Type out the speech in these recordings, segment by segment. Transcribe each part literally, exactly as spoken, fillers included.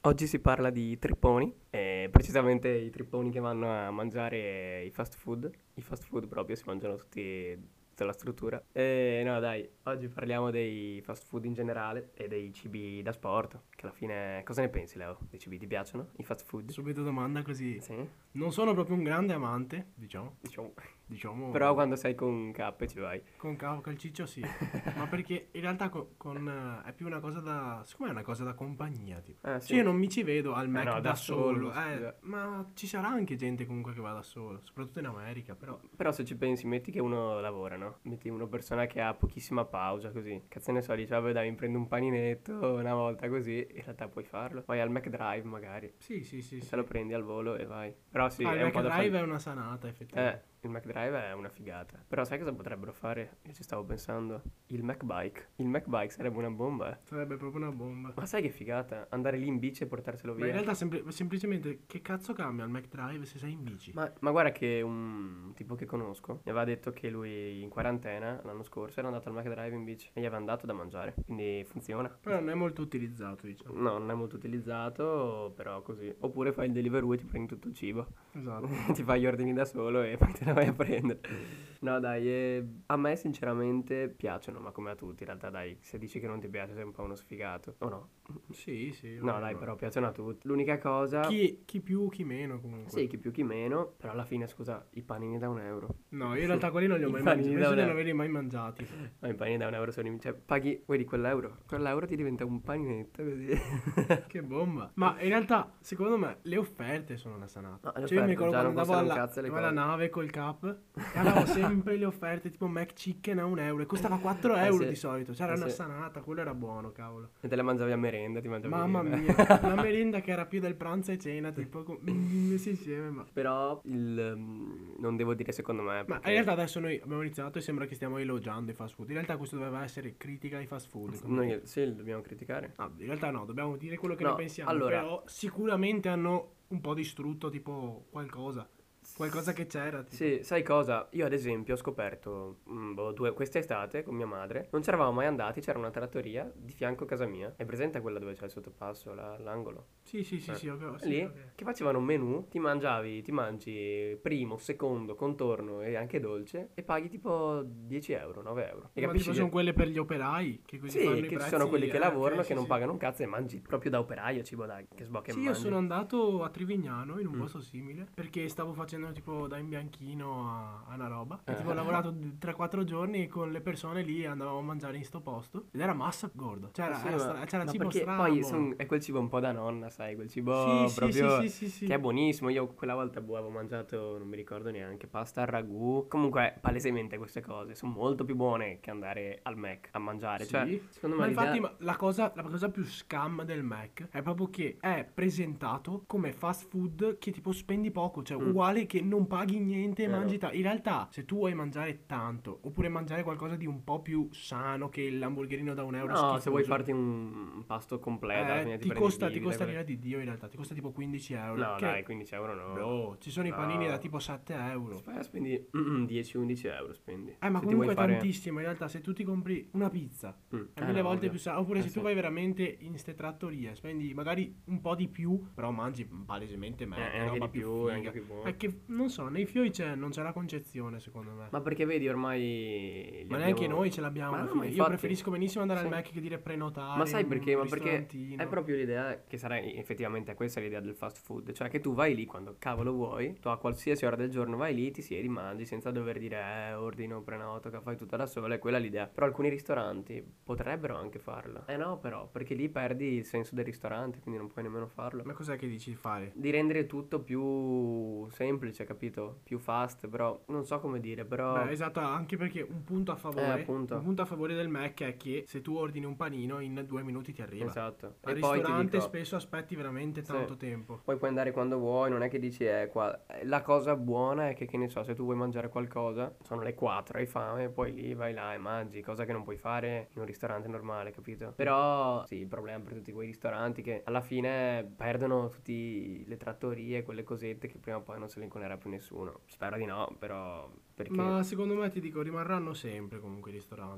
Oggi si parla di tripponi, e precisamente i tripponi che vanno a mangiare i fast food. I fast food proprio si mangiano tutti tutta la struttura. E no, dai, oggi parliamo dei fast food in generale e dei cibi da sport. Che alla fine, cosa ne pensi, Leo? Dei cibi ti piacciono? I fast food? Subito domanda così. Sì, Non sono proprio un grande amante, diciamo. diciamo. Però Diciamo quando sei con K ci vai. con cavo calciccio sì. Ma perché in realtà co- con, eh, è più una cosa da. Siccome è una cosa da compagnia, tipo. Ah, Cioè io sì. non mi ci vedo al Eh Mac no, da da solo, solo. Eh, scusa. ma ci sarà anche gente comunque che va da solo, soprattutto in America, però. Però se ci pensi, metti che uno lavora, no? Metti una persona che ha pochissima pausa, così. Cazzo ne so, dice, vabbè dai, mi prendo un paninetto una volta così, in realtà puoi farlo. Vai al McDrive magari, Sì, sì, sì, e te lo sì. prendi al volo e vai. Però sì, Ah, il è un Mac po' da Drive fan... è una sanata, Eh, effettivamente. il McDrive è una figata. Però sai cosa potrebbero fare? Io ci stavo pensando. Il McBike. Il McBike sarebbe una bomba, eh. Sarebbe proprio una bomba. Ma sai che figata? Andare lì in bici e portarselo Ma in via. realtà sempli- semplicemente che cazzo cambia il Mac Drive se sei in bici? Ma, ma guarda che un tipo che conosco mi aveva detto che lui in quarantena l'anno scorso era andato al McDrive in bici e gli aveva dato da mangiare, quindi funziona. Però non è molto utilizzato, diciamo. No, non è molto utilizzato, però così. Oppure fai il Deliveroo e ti prendi tutto il cibo. Esatto. Ti fai gli ordini da solo e poi te la vai a prendere. No, dai, eh, a me sinceramente piacciono, ma come a tutti, in realtà, dai, se dici che non ti piace sei un po' uno sfigato. O no? Sì, sì, No, vabbè, dai, ma. però piacciono a tutti. L'unica cosa, Chi, chi più, chi meno comunque. sì, chi più chi meno, però alla fine, scusa, i panini da un euro. No, io in realtà quelli non li ho I mai mangiati. panini da Penso un di non euro. averli mai mangiati. No, i panini da un euro sono... in- Cioè, paghi, vedi, quell'euro. Quell'euro ti diventa un paninetto così. Che bomba. Ma in realtà, secondo me, le offerte sono una sanata. No, le Cioè, io mi offerte ricordo già quando non andavo costano un alla, cazzo le alla cose. nave col cap e avevo sempre le offerte tipo McChicken a un euro. E costava quattro Eh euro sì, di solito. Cioè, era eh una sì. sanata. Quello era buono, cavolo. E te le mangiavi a merenda, ti mangiavi... Mamma beh. mia. La merenda che era più del pranzo e cena, tipo, con- messi insieme, ma. Però il... mm, non devo dire secondo me, Ma in perché realtà adesso noi abbiamo iniziato e sembra che stiamo elogiando i fast food. In realtà questo doveva essere critica ai fast food, come noi dire. sì, li dobbiamo criticare. No, in realtà no, dobbiamo dire quello che ne No, pensiamo, allora, però sicuramente hanno un po' distrutto tipo qualcosa, qualcosa che c'era, tipo. sì, sai cosa? Io ad esempio ho scoperto mm, boh, due, quest'estate con mia madre, non c'eravamo mai andati, c'era una trattoria di fianco a casa mia. È presente quella dove c'è il sottopasso, la- l'angolo? Sì, sì, sì, Eh. sì, ok, sì, Lì ok. che facevano un menù, ti mangiavi, ti mangi primo, secondo, contorno e anche dolce e paghi tipo dieci euro, nove euro. E Ma capisci tipo sono che... quelle per gli operai che così Sì, fanno i che ci sono quelli prezzi, che eh, lavorano, ok, che sì, non sì. pagano un cazzo e mangi proprio da operaio, cibo dai, che sbocca e Sì, io mangi. sono andato a Trivignano in un Mm. posto simile perché stavo facendo tipo da imbianchino a, a una roba e tipo ho Eh. lavorato tre quattro giorni con le persone lì e andavamo a mangiare in sto posto ed era massa gordo, cioè Eh era, sì, era ma, stra- c'era ma cibo perché stra poi buono. son- è quel cibo un po' da nonna, sai, quel Sì, cibo sì, sì, proprio sì, sì, che è sì. buonissimo. Io quella volta boh, avevo mangiato, non mi ricordo neanche, pasta al ragù. Comunque, palesemente queste cose sono molto più buone che andare al Mac a mangiare. Cioè, Sì, secondo me ma infatti l'idea... ma la cosa, la cosa più scam del Mac è proprio che è presentato come fast food che tipo spendi poco, cioè Mm, uguale che non paghi niente e eh mangi no. tanto. In realtà, se tu vuoi mangiare tanto, oppure mangiare qualcosa di un po' più sano che l'hamburgerino da un euro No, se vuoi schifoso, farti un un pasto completo, alla eh, fine ti ti prendi il costa, ti bibita. costa quelle- l'ira di Dio in realtà, ti costa tipo quindici euro. No, dai, Che, quindici euro no. bro, ci sono i panini da No. tipo sette euro. Spara, spendi dieci undici euro, spendi. Eh, ma Se ti vuoi comunque è fare... tantissimo. In realtà, se tu ti compri una pizza Mm, è eh mille no, volte ovvio. più sana. Oppure Eh se tu sì. vai veramente in ste trattorie, spendi magari un po' di più, però mangi palesemente Eh, Mac, è è anche roba di più più, è anche figa. più buono. È che non so, nei fioi c'è, non c'è la concezione, secondo me. Ma perché vedi, ormai li Ma neanche abbiamo... noi ce l'abbiamo Ma alla no, ma fine. Io infatti... preferisco benissimo andare al Sì. Mac che dire Ma prenotare in sai perché? un Ma perché è ristorantino. proprio l'idea che sarà effettivamente questa è l'idea del fast food. Cioè che tu vai lì quando cavolo vuoi, tu a qualsiasi ora del giorno vai lì, ti siedi, mangi senza dover dire eh, ordino, prenoto, che fai tutto da solo, è quella l'idea. Però alcuni ristoranti potrebbero anche farla. Eh no, però, perché lì perdi il senso del ristorante, quindi non puoi nemmeno farlo. Ma cos'è che dici di fare? Di rendere tutto più semplice, capito? Più fast, però non so come dire, però... Beh, esatto, anche perché un punto a Eh, favore, un appunto, punto a favore del Mac è che se tu ordini un panino in due minuti ti arriva. esatto. Al E poi ti ristorante dico... spesso aspetti veramente Sì. tanto tempo. Poi puoi andare quando vuoi, non è che dici eh, qua. eh, La cosa buona è che, che ne so, se tu vuoi mangiare qualcosa, sono le quattro, hai fame, poi lì vai là e mangi, cosa che non puoi fare in un ristorante normale, capito? Però sì, il problema per tutti quei ristoranti che alla fine perdono tutte le trattorie, quelle cosette che prima o poi non se le inconerà più nessuno. Spero di no, però perché... Ma secondo me ti dico, rimarranno sempre comunque i ristoranti.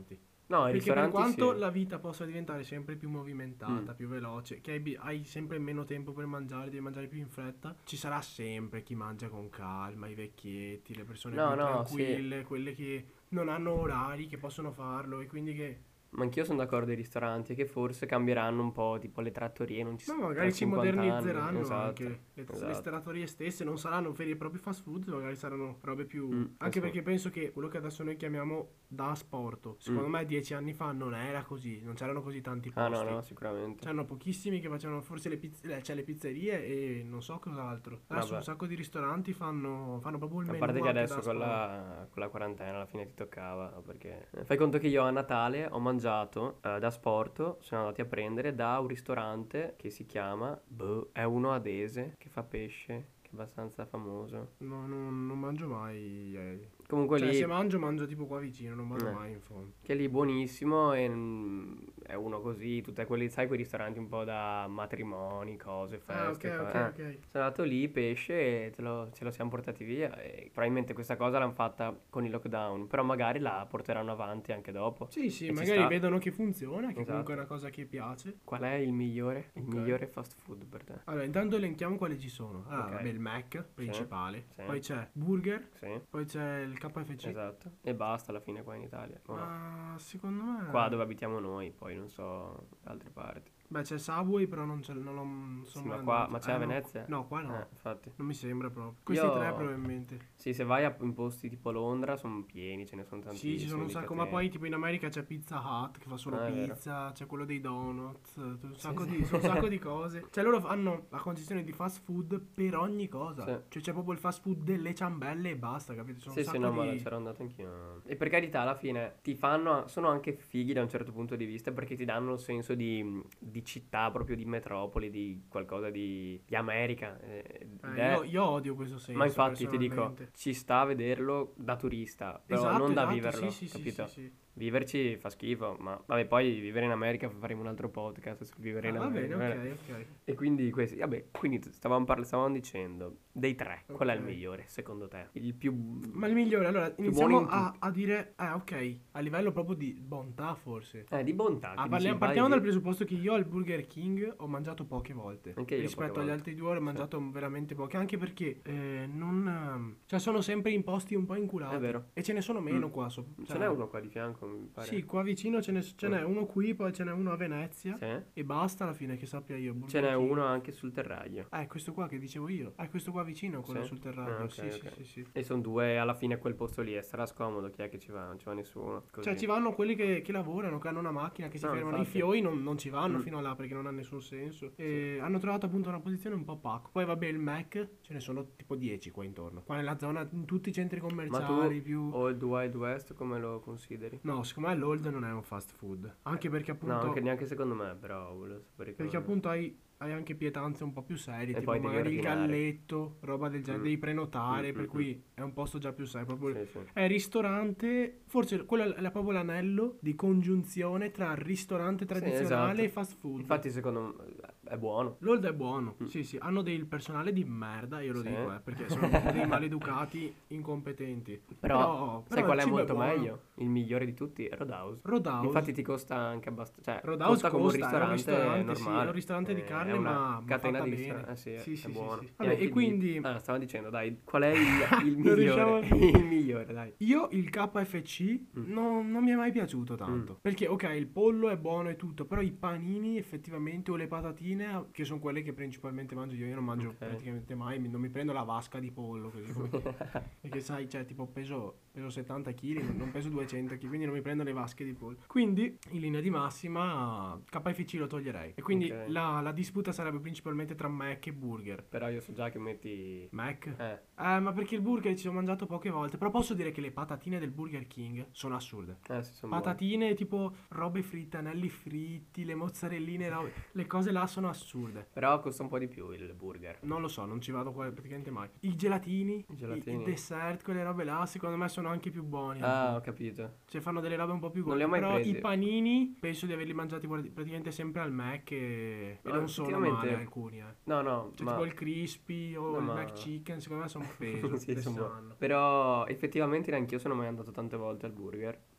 No, i Perché per ristoranti quanto sì. la vita possa diventare sempre più movimentata, Mm. più veloce, che hai, bi- hai sempre meno tempo per mangiare, devi mangiare più in fretta, ci sarà sempre chi mangia con calma, i vecchietti, le persone No, più no, sì. tranquille, quelle che non hanno orari, che possono farlo e quindi che... Ma anch'io sono d'accordo ai ristoranti che forse cambieranno un po', tipo le trattorie, non ci Ma s- tra magari si cinquanta anni. modernizzeranno Esatto, anche le, le esatto. steratorie stesse, non saranno veri e propri fast food, magari saranno robe più... Mm, eh Anche sì. perché penso che quello che adesso noi chiamiamo da asporto, Mm. secondo me dieci anni fa non era così, non c'erano così tanti Ah no, posti. no, sicuramente. C'erano pochissimi che facevano forse le, pizz- eh, cioè le pizzerie e non so cos'altro. Adesso un Vabbè. sacco di ristoranti fanno, fanno proprio il A menù parte che anche da adesso con asporto. la, con la quarantena alla fine ti toccava, perché eh, fai conto che io a Natale ho mangiato eh, da sport, siamo andati a prendere da un ristorante che si chiama, boh, è uno adese che fa pesce, che è abbastanza famoso. No, non, non mangio mai. eh. Comunque Cioè, se lì, mangio, mangio tipo qua vicino, non vado eh, mai in fondo. che lì buonissimo e mm, è uno così, tutte quelli, sai, quei ristoranti un po' da matrimoni, cose, Ah, ok, feste, co- ok, eh. ok. Sono andato lì, pesce, e te lo- ce lo siamo portati via e probabilmente questa cosa l'hanno fatta con il lockdown, però magari la porteranno avanti anche dopo Sì, sì, e ci magari sta. vedono che funziona, che comunque è Esatto. una cosa che piace. Qual è il migliore? Il Ok. migliore fast food per te? Allora, intanto elenchiamo quali ci sono. Ah, Ok. vabbè, il Mac Sì, principale. sì, Poi c'è Burger. sì, Poi c'è il K F C. esatto. E basta alla fine qua in Italia, o no? Ma secondo Qua me... dove abitiamo noi, poi non so da altre parti. Beh, c'è Subway, però non, c'è, non, ho- non Sì, sono ma mai qua, andato. ma c'è Eh, a no, Venezia? no, qua Eh, no. infatti. Non mi sembra proprio. Questi tre Io, probabilmente. sì, se vai a, in posti tipo Londra sono pieni, ce ne sono Sì, ci sono tantissimi un di sacco, ma catene. poi tipo in America c'è Pizza Hut che fa solo Ah, è vero. pizza, c'è quello dei donuts, un Sì, sacco sì. di, sono un sacco di cose. Cioè loro hanno la concezione di fast food per ogni cosa. Sì. Cioè c'è proprio il fast food delle ciambelle e basta, capito? Sono Sì, un sì, sacco no, ma di... c'ero andato anch'io. E per carità, alla fine ti fanno, sono anche fighi da un certo punto di vista perché ti danno il senso di, di città, proprio di metropoli, di qualcosa di, di America. eh, Ed Eh, io, è, io odio questo ma senso infatti ti dico, personalmente. ci sta a vederlo da turista, però Esatto, non da esatto, sì, viverlo, sì, sì, sì, capito? sì. Viverci fa schifo, ma vabbè, poi vivere in America faremo un altro podcast sul vivere Ah, in va bene, America. ok, ok. E quindi questi, vabbè, quindi stavamo, parla- stavamo dicendo, dei tre, qual è il Ok. migliore secondo te? Il più, Ma il migliore, allora, più buono iniziamo in a, tutto. a dire, eh, ok, a livello proprio di bontà forse. Eh, di bontà, Ah, che dici parliamo- vai partiamo dal lì. presupposto che io al Burger King ho mangiato poche volte. Anche io poche Rispetto agli volte. altri due ho Sì, mangiato veramente poche. Anche perché eh, non. ehm, Cioè, sono sempre in posti un po' inculati. è vero. E ce ne sono meno Mm. qua. so- Ce cioè, n'è uno qua di fianco, mi pare. Sì, qua vicino ce n'è, ce n'è Mm. uno qui, poi ce n'è uno a Venezia. Sì. E basta alla fine che sappia io. Ce Burger n'è King. uno anche sul terraio. Ah, è questo qua che dicevo io. Ah, è questo qua vicino, quello Sì? sul terrario. Ah, ok, sì, ok. sì, sì, sì. E sono due, alla fine quel posto lì, e sarà scomodo, chi è che ci va? Non ci va nessuno. Così. Cioè, ci vanno quelli che, che lavorano, che hanno una macchina, che si No, fermano. I infatti. fioi non, non ci vanno Mm. fino a là perché non ha nessun senso. E hanno trovato appunto una posizione un po' pacco. Poi, vabbè, il Mac, ce ne sono tipo dieci qua intorno. Qua nella zona, in tutti i centri Ma commerciali, tu, più... Old Wild West, come lo consideri? No, secondo me l'Old non è un fast food. Anche perché No, appunto... anche, neanche secondo me, però volevo sapere che... Perché appunto hai, hai anche pietanze un po' più serie, E tipo poi devi magari il ordinare. galletto, roba del genere, Mm. devi prenotare, Mm, per mm, cui è un posto già più serio. Proprio Sì, sì. è ristorante, forse quello è proprio l'anello di congiunzione tra ristorante tradizionale esatto. e fast food. Infatti secondo me è buono. L'Old è buono, Mm. sì sì, hanno del personale di merda, io lo Sì. dico, eh, perché sono proprio dei maleducati incompetenti. Però, Però, sai qual il è cibo molto buono. meglio? Il migliore di tutti è Roadhouse. Roadhouse. Infatti ti costa anche abbastanza, cioè Roadhouse costa come un costa, è un ristorante, ristorante, sì, normale. è un ristorante di Eh, carne, è una ma- ma catena fatta di bene. ristoranti. Eh sì, Sì, è sì, sì, buono. sì. Vabbè, anche e lì- quindi- Ah, stavo dicendo, dai, qual è il, il Non migliore? riusciamo- Il migliore, dai. Io il K F C Mm. non, non mi è mai piaciuto tanto. Mm. Perché, ok, il pollo è buono e tutto, però i panini effettivamente o le patatine, che sono quelle che principalmente mangio io, io non mangio Ok. praticamente mai, mi- non mi prendo la vasca di pollo così come... Perché sai, cioè, tipo peso, peso settanta chili, non peso duecento chili, quindi non mi prendo le vasche di pollo. Quindi, in linea di massima, K F C lo toglierei. E quindi Ok. la, la disputa sarebbe principalmente tra Mac e burger. Però io so già che metti... Mac? Eh, Eh, ma perché il burger ci ho mangiato poche volte. Però posso dire che le patatine del Burger King sono assurde. eh sì, sono buoni. Patatine tipo robe fritte, anelli fritti, le mozzarelline, robe- le cose là sono assurde. Però costa un po' di più il burger. Non lo so, non ci vado qua praticamente mai. I gelatini, I gelatini. i, i dessert, quelle robe là, secondo me sono anche più buoni. Ah, ho capito. Cioè fanno delle robe un po' più Non li ho mai Però presi. i panini penso di averli mangiati guardi- praticamente sempre al Mac e, e No, non sono effettivamente- male alcuni, eh. No, no, Cioè ma... tipo il crispy o No, il ma- Mac chicken, secondo me sono peso. Sì, le sono buoni. sanno. Però effettivamente neanche io sono mai andato tante volte al burger.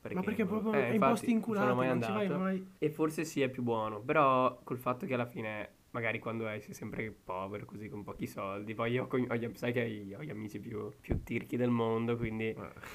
Perché, Ma perché proprio eh, è in infatti, posti inculati, sono mai non ci vai andato. mai. E forse sì è più buono, però col fatto che alla fine, magari quando hai, sei sempre povero, così con pochi soldi, poi io con- ho gli, sai che ho gli ho gli amici più, più tirchi del mondo, quindi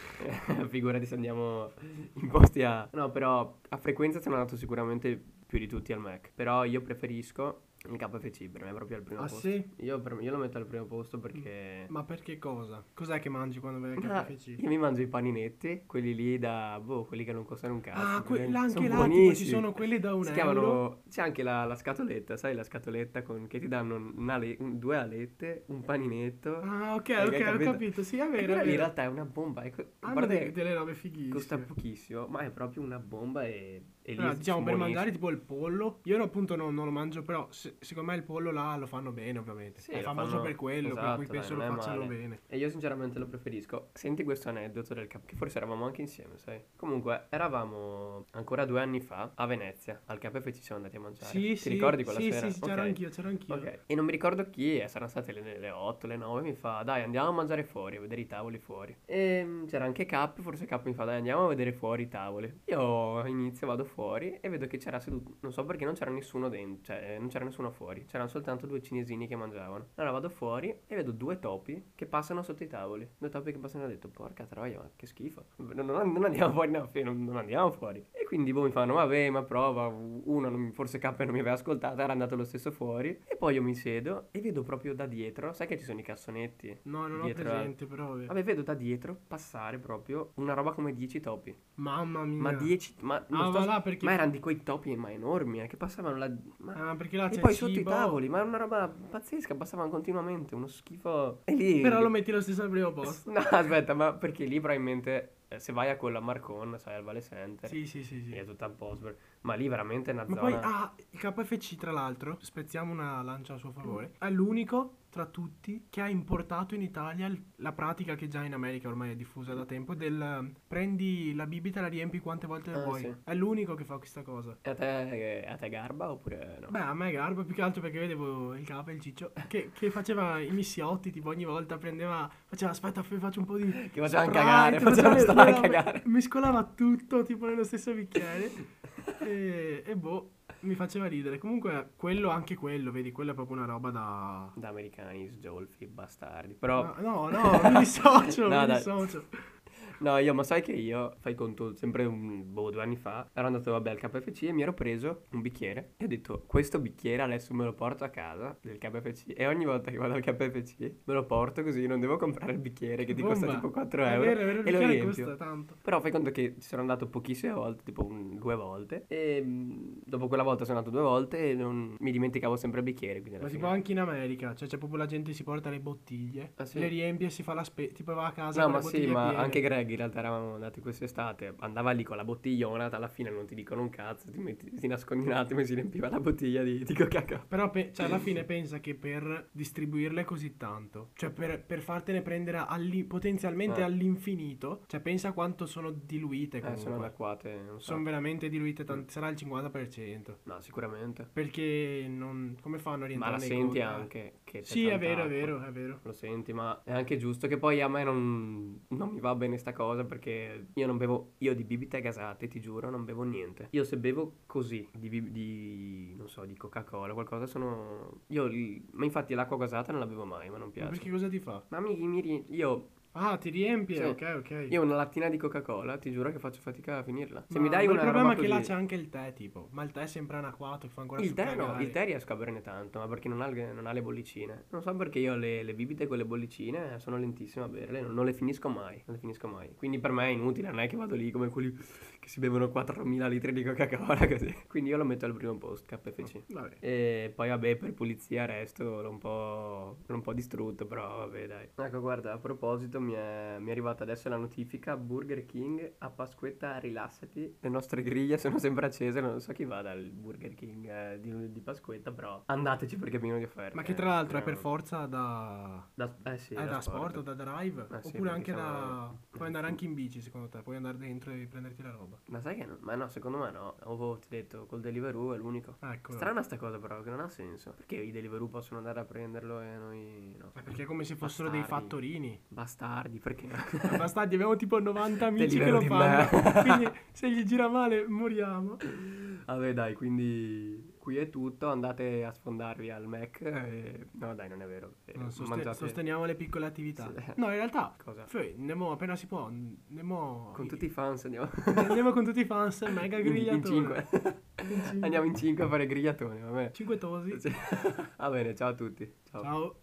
eh, figurati se andiamo in posti a... No, però a frequenza sono andato sicuramente più di tutti al Mac, però io preferisco il K F C, per me è proprio al primo Ah posto. sì? Io, per- io lo metto al primo posto perché... Ma perché cosa? Cos'è che mangi quando vai al Ah, K F C? io mi mangio i paninetti, quelli lì da, boh, quelli che non costano un cazzo, Ah, que- là sono anche là, tipo ci buonissimi. sono quelli da un Si euro. chiamano, c'è anche la, la scatoletta, sai la scatoletta con, che ti danno una ale- un- due alette, un paninetto. Ah, ok, Hai- hai ok, ho capito? capito. Sì, è E vero, quella è lì in vero. realtà è una bomba, ecco, a Hanno parte de- che delle robe costa fighissime. pochissimo, ma è proprio una bomba e, e lì Allora, diciamo, sono per mangiare buonissimi. tipo il pollo, io no, appunto non, non lo mangio, però se- secondo me il pollo là lo fanno bene, ovviamente. Sì, È lo famoso fanno, per quello, per cui esatto, dai, penso non lo è facciano male. bene. E io sinceramente lo preferisco. Senti questo aneddoto del K, che forse eravamo anche insieme, sai? Comunque, eravamo ancora due anni fa a Venezia, al K F C siamo andati a mangiare. Sì, Ti sì, ricordi quella sì, sera? sì, sì, c'ero Ok. anch'io, c'ero anch'io. Ok, e non mi ricordo chi, eh, saranno state le, le otto, le nove, mi fa, dai andiamo a mangiare fuori, a vedere i tavoli fuori. E mm, c'era anche Cap, forse Cap mi fa, dai andiamo a vedere fuori i tavoli. Io inizio, vado fuori e vedo che c'era seduto, non so perché non c'era nessuno dentro, cioè non c'era nessuno fuori, c'erano soltanto due cinesini che mangiavano. Allora vado fuori e vedo due topi che passano sotto i tavoli, due topi che passano e ho detto, porca troia, ma che schifo, non, non- non andiamo fuori, no, fi- non, non andiamo fuori. E quindi boh, mi fanno, vabbè ma prova, uno, non- forse Cap non mi aveva ascoltato, era andato lo stesso fuori. E poi io mi siedo e vedo proprio da dietro, sai che ci sono i cassonetti? No, non ho Dietro a- presente, però. vabbè. Vabbè, vedo da dietro passare proprio una roba come dieci topi. Mamma Ma mia. dieci, ma non Ah, sto, va là perché... ma erano di quei topi ma enormi, eh, che passavano là, ma- Ah, perché là e c'è poi sotto i cibo. tavoli, ma era una roba pazzesca, passavano continuamente, uno schifo. E lì... Però lo metti lo stesso al primo posto. No, aspetta, ma perché lì probabilmente, eh, se vai a quello a Marcon, sai, al Vale Center, Sì, sì, sì, lì sì. è tutta a posto, per- ma lì veramente è una Ma zona... poi, ah, il K F C, tra l'altro, spezziamo una lancia a suo favore, è l'unico tra tutti che ha importato in Italia il- la pratica che già in America ormai è diffusa da tempo del eh, prendi la bibita e la riempi quante volte Ah, vuoi. sì. È l'unico che fa questa cosa. E a te, a te garba oppure no? Beh, a me garba più che altro perché vedevo il capo e il ciccio che, che faceva i missiotti, tipo ogni volta prendeva, faceva aspetta f- faccio un po' di Che facevano Sprite, cagare, facevano faceva le- stare le a robe, cagare. mescolava tutto tipo nello stesso bicchiere e, e boh, mi faceva ridere. Comunque quello, anche quello, vedi, quello è proprio una roba da... Da americani, sgiolfi, bastardi. Però... No, no, no, mi dissocio, No, mi dai. dissocio. No, io, ma sai che io, fai conto, sempre un, boh, due anni fa, ero andato, vabbè, al K F C e mi ero preso un bicchiere e ho detto, questo bicchiere adesso me lo porto a casa del K F C e ogni volta che vado al K F C me lo porto così non devo comprare il bicchiere che ti costa Bomba. tipo quattro È euro vero, è vero, il e lo bicchiere riempio. costa tanto. Però fai conto che ci sono andato pochissime volte, tipo un- due volte e mh, dopo quella volta sono andato due volte e non, mi dimenticavo sempre il bicchiere, quindi alla Ma tipo fine... anche in America, cioè c'è proprio la gente si porta le bottiglie, Ah, sì? le riempie e si fa la spesa, tipo va a casa No, con ma le sì, bottiglie ma piene. anche Greg in realtà eravamo andati quest'estate, andava lì con la bottigliona, alla fine non ti dicono un cazzo, ti, metti, ti nascondi un attimo e si riempiva la bottiglia di, di Coca-Cola. Però pe- cioè, alla fine pensa che per distribuirle così tanto, cioè per, per fartene prendere alli- potenzialmente Eh. all'infinito, cioè pensa quanto sono diluite Eh, comunque. sono anacquate, non so. Sono veramente diluite, tant- sarà il cinquanta per cento. No, sicuramente. Perché non... come fanno a Ma rientrare la nei senti conti? anche che c'è Sì, è tanta vero, è acqua. vero, è vero. Lo senti, ma è anche giusto che poi a me non, non mi va bene sta cosa perché io non bevo, io di bibite gasate, ti giuro, non bevo niente. Io se bevo così, di, bib- di non so, di Coca-Cola, qualcosa, sono... Io, li- ma infatti l'acqua gasata non la bevo mai, ma non Ma piace. perché cosa ti fa? Ma mi, mi ri- io, Ah, ti riempie? Sì. Ok, ok. io una lattina di Coca-Cola, ti giuro che faccio fatica a finirla. Se Ma- mi dai ma una il problema roba è che là così... c'è anche il tè, tipo. Ma il tè è sempre anacquato e fa ancora Il tè no, cagare. il tè riesco a berne tanto, ma perché non ha, le- non ha le bollicine. Non so perché io le, le bibite con le bollicine sono lentissimo a berle, non, non le finisco mai, non le finisco mai. Quindi per me è inutile, non è che vado lì come quelli che si bevono quattromila litri di Coca-Cola così. Quindi io lo metto al primo posto, K F C. Vabbè. E poi vabbè, per pulizia resto l'ho un po', l'ho un po' distrutto, però vabbè dai. Ecco, guarda, a proposito mi è, mi è arrivata adesso la notifica, Burger King a Pasquetta rilassati, le nostre griglie sono sempre accese, non so chi vada al Burger King eh, di, di Pasquetta, però andateci perché è pieno di offerte. Ma che eh, tra l'altro è per speriamo. forza da... Da, eh sì, è da sport o da drive? Eh sì, Oppure perché anche da... siamo- Puoi andare anche in bici secondo te? Puoi andare dentro e prenderti la roba. Ma sai che no? Ma no, secondo me no. Avevo ti ho detto, col Deliveroo è l'unico. Ecco. Strana sta cosa però, che non ha senso. Perché i Deliveroo possono andare a prenderlo e noi no. È perché è come se fossero dei Bastardi. fattorini. Bastardi. bastardi, perché? Bastardi, abbiamo tipo novanta amici che libero lo di fanno. Quindi se gli gira male moriamo. Vabbè dai, quindi qui è tutto, andate a sfondarvi al Mac e... No dai, non è vero. eh, No, soste- mangiate- Sosteniamo le piccole attività. Sì. No, in realtà, Cosa? Fui, andiamo appena si può. Andiamo, Con tutti i fans andiamo. andiamo con tutti i fans, mega in, grigliatone. in cinque. In cinque. Andiamo in cinque a fare grigliatone, vabbè. Cinque tosi. Sì. Va bene, ciao a tutti. Ciao. Ciao.